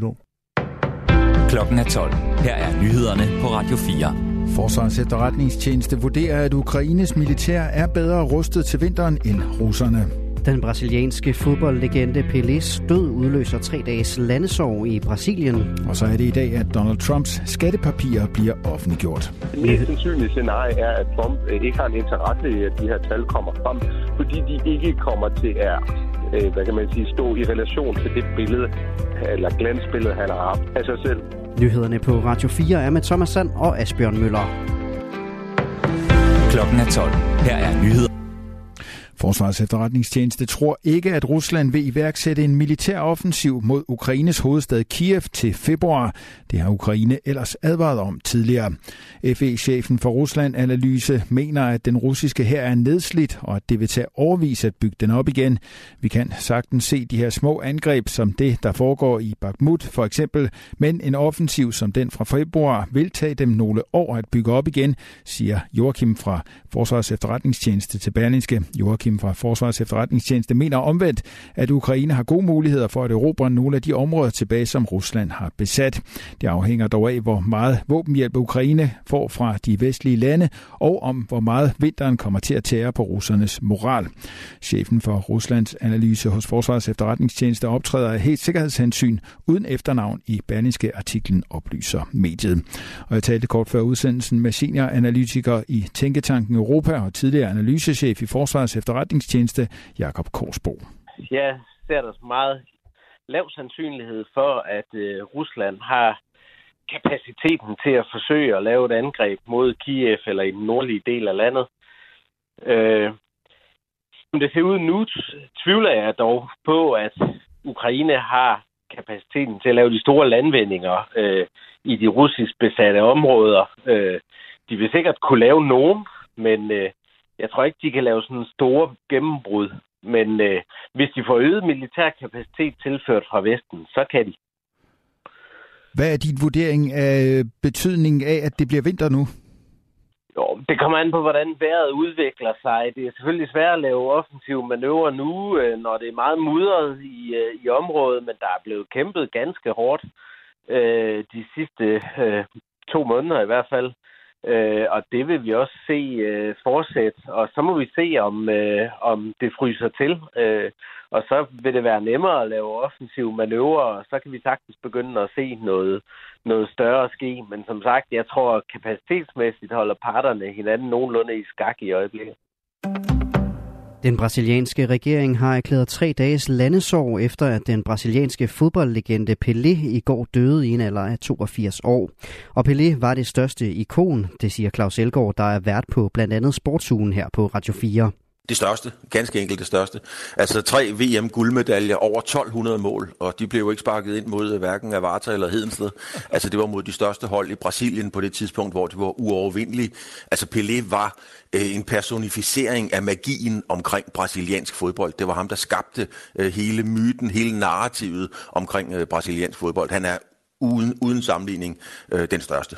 nytår. Klokken er 12. Her er nyhederne på Radio 4. Forsvarets efterretningstjeneste vurderer, at Ukraines militær er bedre rustet til vinteren end russerne. Den brasilianske fodboldlegende Pelés død udløser 3 dages landesorg i Brasilien. Og så er det i dag, at Donald Trumps skattepapirer bliver offentliggjort. Det mest sandsynlige scenarie er, at Trump ikke har en interesse i, at de her tal kommer frem, fordi de ikke kommer til at stå i relation til det billede, eller glansbillede, han har haft af sig selv. Nyhederne på Radio 4 er med Thomas Sand og Asbjørn Møller. Klokken er 12. Her er nyheder. Forsvarets efterretningstjeneste tror ikke, at Rusland vil iværksætte en militær offensiv mod Ukraines hovedstad Kiev til februar. Det har Ukraine ellers advaret om tidligere. FE-chefen for Rusland-analyse mener, at den russiske hær er nedslidt, og at det vil tage årevis at bygge den op igen. Vi kan sagtens se de her små angreb som det, der foregår i Bakhmut for eksempel, men en offensiv som den fra februar vil tage dem nogle år at bygge op igen, siger Joachim fra Forsvarets efterretningstjeneste til Berlingske. Joachim fra Forsvarets efterretningstjeneste mener omvendt, at Ukraine har gode muligheder for at erobre nogle af de områder tilbage, som Rusland har besat. Det afhænger dog af, hvor meget våbenhjælp Ukraine får fra de vestlige lande, og om hvor meget vinteren kommer til at tære på russernes moral. Chefen for Ruslands analyse hos Forsvarets efterretningstjeneste optræder af helt sikkerhedshensyn uden efternavn i Berlingske artiklen, oplyser mediet. Og jeg talte kort før udsendelsen med senioranalytiker i Tænketanken Europa og tidligere analysechef i Forsvarets efterretningstjeneste, Jakob Korsbo. Jeg ser der meget lav sandsynlighed for, at Rusland har kapaciteten til at forsøge at lave et angreb mod Kiev eller i den nordlige del af landet. Som det ser ud nu, tvivler jeg dog på, at Ukraine har kapaciteten til at lave de store landvindinger i de russisk besatte områder. De vil sikkert kunne lave nogen, men jeg tror ikke, de kan lave sådan store gennembrud. Men hvis de får øget militær kapacitet tilført fra Vesten, så kan de. Hvad er din vurdering af betydningen af, at det bliver vinter nu? Jo, det kommer an på, hvordan vejret udvikler sig. Det er selvfølgelig svært at lave offensive manøvrer nu, når det er meget mudret i området, men der er blevet kæmpet ganske hårdt de sidste 2 måneder i hvert fald. Og det vil vi også se fortsætte. Og så må vi se, om det fryser til. Og så vil det være nemmere at lave offensive manøvrer, og så kan vi sagtens begynde at se noget større ske. Men som sagt, jeg tror kapacitetsmæssigt holder parterne hinanden nogenlunde i skak i øjeblikket. Den brasilianske regering har erklæret 3 dages landesorg efter, at den brasilianske fodboldlegende Pelé i går døde i en alder af 82 år. Og Pelé var det største ikon, det siger Claus Elgaard, der er vært på blandt andet Sportsugen her på Radio 4. Det største, ganske enkelt det største. Altså 3 VM-guldmedaljer, over 1200 mål, og de blev jo ikke sparket ind mod hverken Avarta eller Hedensted. Altså det var mod de største hold i Brasilien på det tidspunkt, hvor det var uovervindelige. Altså Pelé var en personificering af magien omkring brasiliansk fodbold. Det var ham, der skabte hele myten, hele narrativet omkring brasiliansk fodbold. Han er uden sammenligning den største.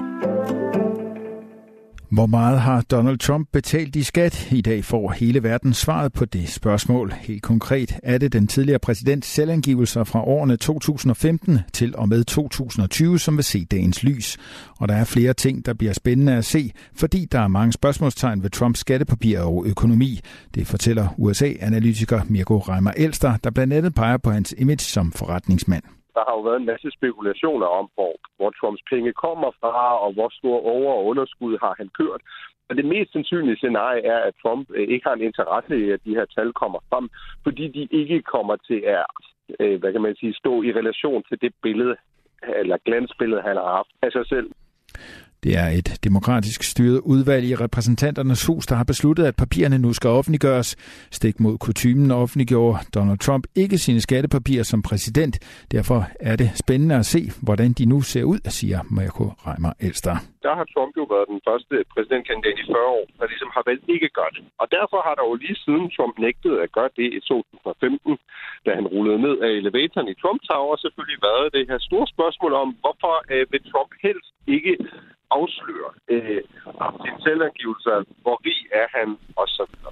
Hvor meget har Donald Trump betalt i skat? I dag får hele verden svaret på det spørgsmål. Helt konkret er det den tidligere præsidents selvangivelser fra årene 2015 til og med 2020, som vil se dagens lys. Og der er flere ting, der bliver spændende at se, fordi der er mange spørgsmålstegn ved Trumps skattepapirer og økonomi. Det fortæller USA-analytiker Mirko Reimer Elster, der blandt andet peger på hans image som forretningsmand. Der har jo været en masse spekulationer om, hvor Trumps penge kommer fra, og hvor store over- og underskud har han kørt. Og det mest sandsynlige scenarie er, at Trump ikke har en interesse i, at de her tal kommer frem, fordi de ikke kommer til at stå i relation til det billede, eller glansbillede, han har haft af sig selv. Det er et demokratisk styret udvalg i repræsentanternes hus, der har besluttet, at papirerne nu skal offentliggøres. Stik mod kutymen offentliggjorde Donald Trump ikke sine skattepapirer som præsident. Derfor er det spændende at se, hvordan de nu ser ud, siger Mirko Reimer Elster. Der har Trump jo været den første præsidentkandidat i 40 år, der ligesom har valgt ikke at gøre det. Og derfor har der jo lige siden Trump nægtede at gøre det i 2015, da han rullede ned af elevatoren i Trump Tower, selvfølgelig været det her store spørgsmål om, hvorfor vil Trump helst ikke afsløre sin selvangivelser, hvor rig er han, og så videre.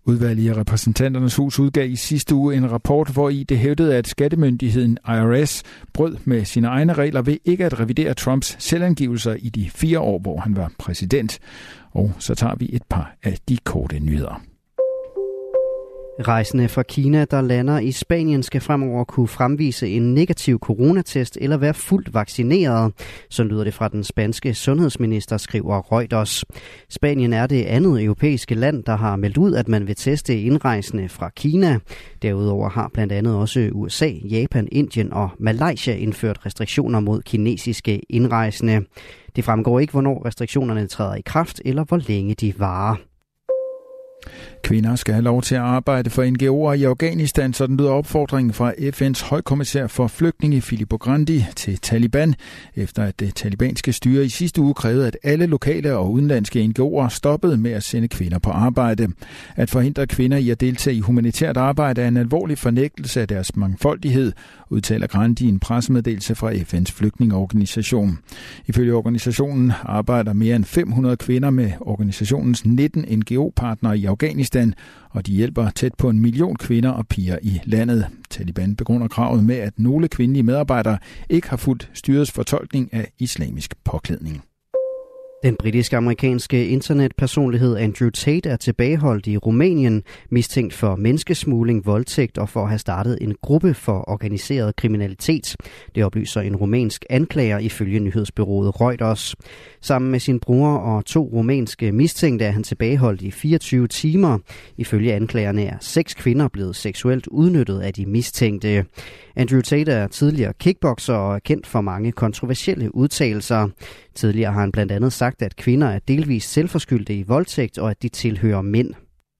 Udvalget i Repræsentanternes Hus udgav i sidste uge en rapport, hvori det hævdede, at skattemyndigheden IRS brød med sine egne regler ved ikke at revidere Trumps selvangivelser i de 4 år, hvor han var præsident. Og så tager vi et par af de korte nyheder. Rejsende fra Kina, der lander i Spanien, skal fremover kunne fremvise en negativ coronatest eller være fuldt vaccineret. Så lyder det fra den spanske sundhedsminister, skriver Reuters. Spanien er det andet europæiske land, der har meldt ud, at man vil teste indrejsende fra Kina. Derudover har blandt andet også USA, Japan, Indien og Malaysia indført restriktioner mod kinesiske indrejsende. Det fremgår ikke, hvornår restriktionerne træder i kraft eller hvor længe de varer. Kvinder skal have lov til at arbejde for NGO'er i Afghanistan, sådan lyder opfordringen fra FN's højkommissær for flygtninge Filippo Grandi til Taliban, efter at det talibanske styre i sidste uge krævede, at alle lokale og udenlandske NGO'er stoppede med at sende kvinder på arbejde. At forhindre kvinder i at deltage i humanitært arbejde er en alvorlig fornægtelse af deres mangfoldighed, udtaler Grandi i en pressemeddelelse fra FN's flygtningeorganisation. Ifølge organisationen arbejder mere end 500 kvinder med organisationens 19 NGO-partnere i Afghanistan, og de hjælper tæt på 1 million kvinder og piger i landet. Taliban begrunder kravet med, at nogle kvindelige medarbejdere ikke har fulgt styrets fortolkning af islamisk påklædning. Den britisk-amerikanske internetpersonlighed Andrew Tate er tilbageholdt i Rumænien, mistænkt for menneskesmugling, voldtægt og for at have startet en gruppe for organiseret kriminalitet. Det oplyser en rumænsk anklager ifølge nyhedsbureauet Reuters. Sammen med sin bror og 2 rumænske mistænkte er han tilbageholdt i 24 timer. Ifølge anklagerne er 6 kvinder blevet seksuelt udnyttet af de mistænkte. Andrew Tate er tidligere kickbokser og er kendt for mange kontroversielle udtalelser. Tidligere har han blandt andet sagt, at kvinder er delvist selvforskyldte i voldtægt og at de tilhører mænd.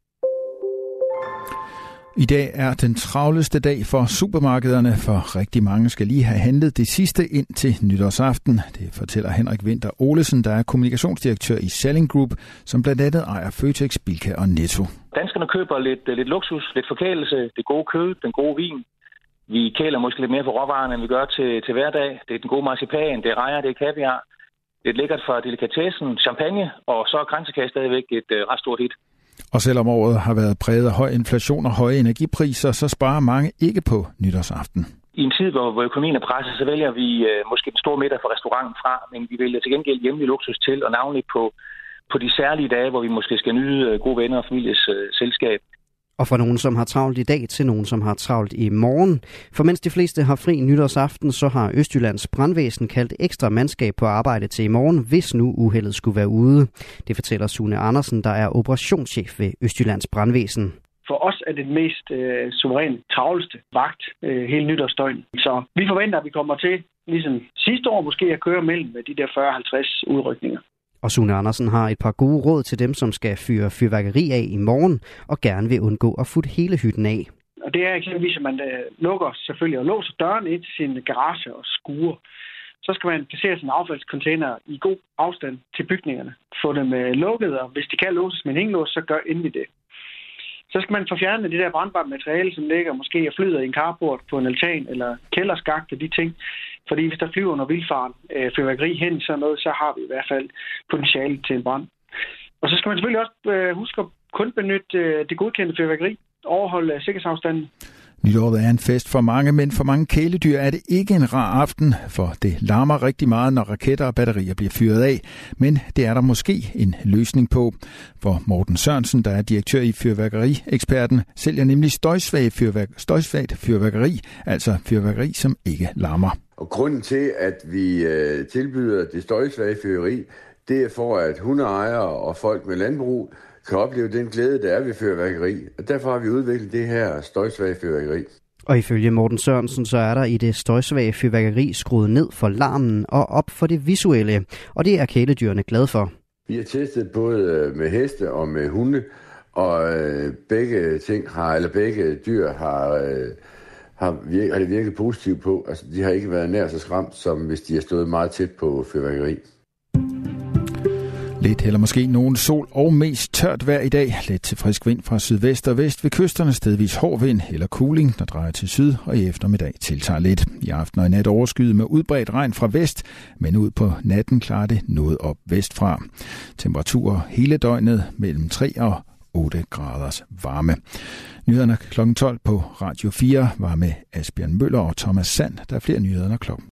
I dag er den travleste dag for supermarkederne, for rigtig mange skal lige have handlet det sidste ind til nytårsaften. Det fortæller Henrik Winther Olesen, der er kommunikationsdirektør i Salling Group, som blandt andet ejer Føtex, Bilka og Netto. Danskerne køber lidt luksus, lidt forkælelse, det gode kød, den gode vin. Vi kæler måske lidt mere for råvarerne, end vi gør til hverdag. Det er den gode marcipan, det er rejer, det er kaviar. Det er lækkert for delikatessen, champagne, og så er kransekage stadigvæk et ret stort hit. Og selvom året har været præget af høj inflation og høje energipriser, så sparer mange ikke på nytårsaften. I en tid, hvor økonomien er presset, så vælger vi måske den store middag fra restauranten fra, men vi vælger til gengæld hjemlig luksus til, og navnligt på de særlige dage, hvor vi måske skal nyde gode venner og families selskab. Og for nogen, som har travlt i dag, til nogen, som har travlt i morgen. For mens de fleste har fri nytårsaften, så har Østjyllands brandvæsen kaldt ekstra mandskab på arbejde til i morgen, hvis nu uheldet skulle være ude. Det fortæller Sune Andersen, der er operationschef ved Østjyllands brandvæsen. For os er det den mest suverænt travleste vagt hele nytårsdøgn. Så vi forventer, at vi kommer til, ligesom sidste år måske, at køre mellem de der 40-50 udrykninger. Og Sune Andersen har et par gode råd til dem, som skal fyre fyrværkeri af i morgen og gerne vil undgå at futte hele hytten af. Og det er eksempelvis, at man lukker selvfølgelig og låser døren ind til sin garage og skure. Så skal man placere sin affaldscontainer i god afstand til bygningerne. Få dem lukket, og hvis de kan låses med en hængelås, så gør endelig det. Så skal man få fjernet det der brandbare materiale, som ligger måske og flyder i en carport på en altan eller kælderskagt og de ting. Fordi hvis der flyver noget vildfaren fyrværkeri hen i sådan noget, så har vi i hvert fald potentiale til en brand. Og så skal man selvfølgelig også huske at kun benytte det godkendte fyrværkeri, overholde sikkerhedsafstanden. Nytåret er en fest for mange, men for mange kæledyr er det ikke en rar aften, for det larmer rigtig meget, når raketter og batterier bliver fyret af. Men det er der måske en løsning på. For Morten Sørensen, der er direktør i Fyrværkerieksperten, sælger nemlig støjsvagt fyrværkeri, altså fyrværkeri, som ikke larmer. Og grunden til, at vi tilbyder det støjsvage fyrværkeri, det er for, at hundeejere og folk med landbrug kan opleve den glæde, der er ved fyrværkeri. Og derfor har vi udviklet det her støjsvage fyrværkeri. Og ifølge Morten Sørensen, så er der i det støjsvage fyrværkeri skruet ned for larmen og op for det visuelle. Og det er kæledyrene glade for. Vi har testet både med heste og med hunde, og begge dyr har det virket positivt på. Altså, de har ikke været nær så skræmt, som hvis de har stået meget tæt på fyrværkeri. Lidt eller måske nogen sol og mest tørt vejr i dag. Lidt til frisk vind fra sydvest og vest ved kysterne, stedvis hård vind eller kuling, der drejer til syd og i eftermiddag tiltager lidt. I aften og i nat overskyet med udbredt regn fra vest, men ud på natten klarer det noget op vestfra. Temperaturer hele døgnet mellem 3 og 8 graders varme. Nyhederne kl. 12 på Radio 4 var med Asbjørn Møller og Thomas Sand. Der er flere nyheder klokken